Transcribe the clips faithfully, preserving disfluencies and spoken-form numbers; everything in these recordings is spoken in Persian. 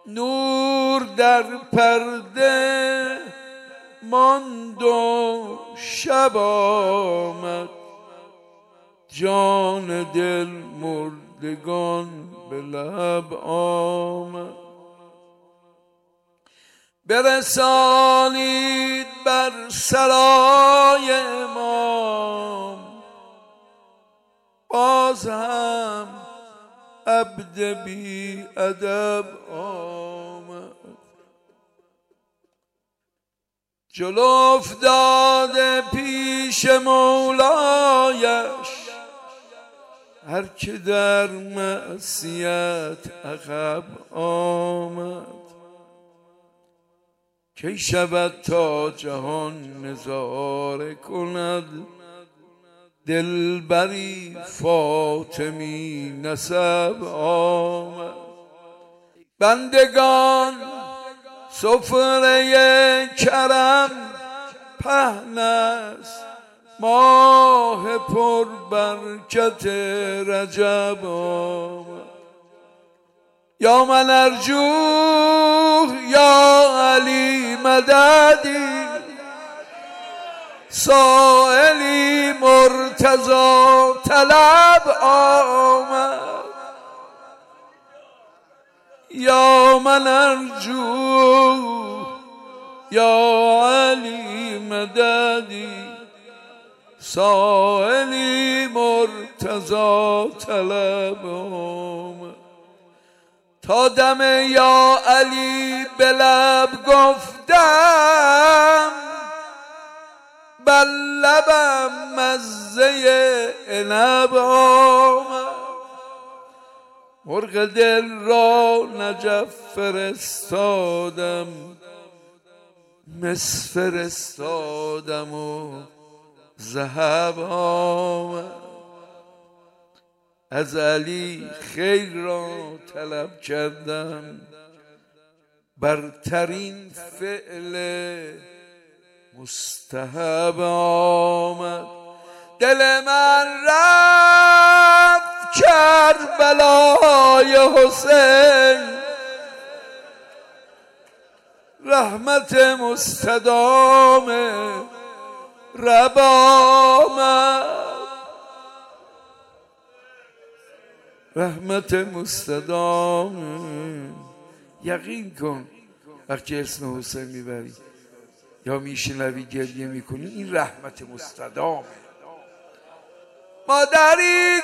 نور در پرده ماند و شب آمد، جان دل مردگان به لب آمد. برسانید بر سرای امام، باز هم عبد بی ادب آمد. جلو افتاده پیش مولایش، هر که در معصیت عقب آمد. کی شود تا جهان نظاره کند، دلبری فاطمی نسب آمد. بندگان سفره کرم پهن است، ماه پر برکت رجب آمد. یا من ارجوه یا علی مددی، سائلی مرتضی طلب آمد. یا من ارجوه یا علی مددی، سائلی مرتضی طلب آمد. تا دم یا علی به لب گفتم، بر لبم مزه عنب آمد. مرغ دل را نجف فرستادم، مس فرستادم و ذهب آمد. از علی خیر را طلب کردم، برترین فعل مستحب آمد. دل من رفت کربلای حسین، رحمت مستدام رب آمد. رحمت مستدام. یقین کن وقتی اسم حسین میبری یا میشنوی گریه میکنی، این رحمت مستدامه. مادری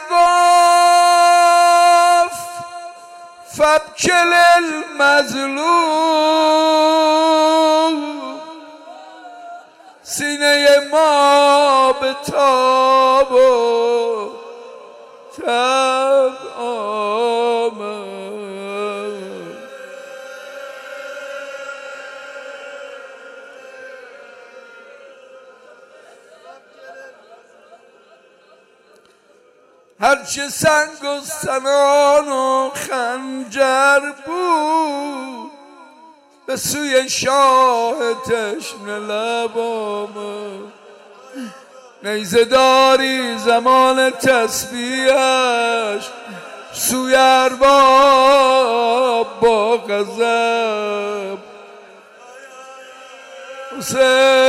گفت فابکل المظلوم، سینه ما به تاب و تب آمد. هرچه سنگ و سنان و خنجر بود، به سوی شاه تشنه لب آمد. نیزه داری زمان تسبیحش، سوی ارباب با غضب. حسین